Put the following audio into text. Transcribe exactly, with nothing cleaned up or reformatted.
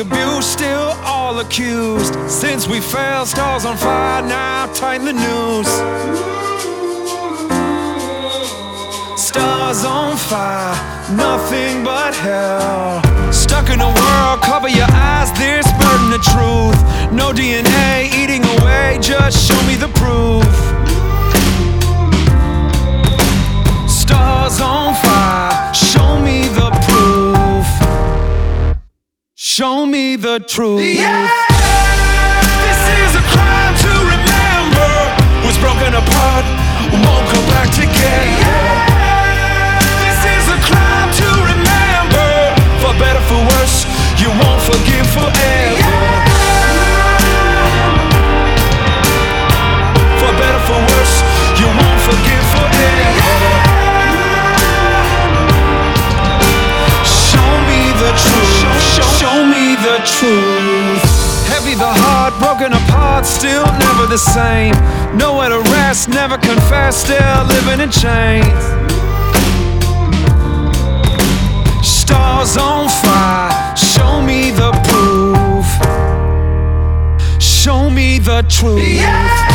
abused, still all accused. Since we fell, stars on fire, now tighten the noose. Stars on fire, nothing but hell. Stuck in a world, cover your eyes, this burden of truth. No D N A eating away, just show me the proof. Stars on fire, show me the proof. Show me the truth. Yeah! This is a crime to remember. Was broken apart, won't go back together. Yeah! This is a crime to remember. For better, for worse, you won't forgive forever. Yeah! For better, for worse, you won't forgive forever. Yeah! Show me the truth. Heavy the heart, broken apart, still never the same. Nowhere to rest, never confess, still living in chains. Stars on fire, show me the proof. Show me the truth. Yeah!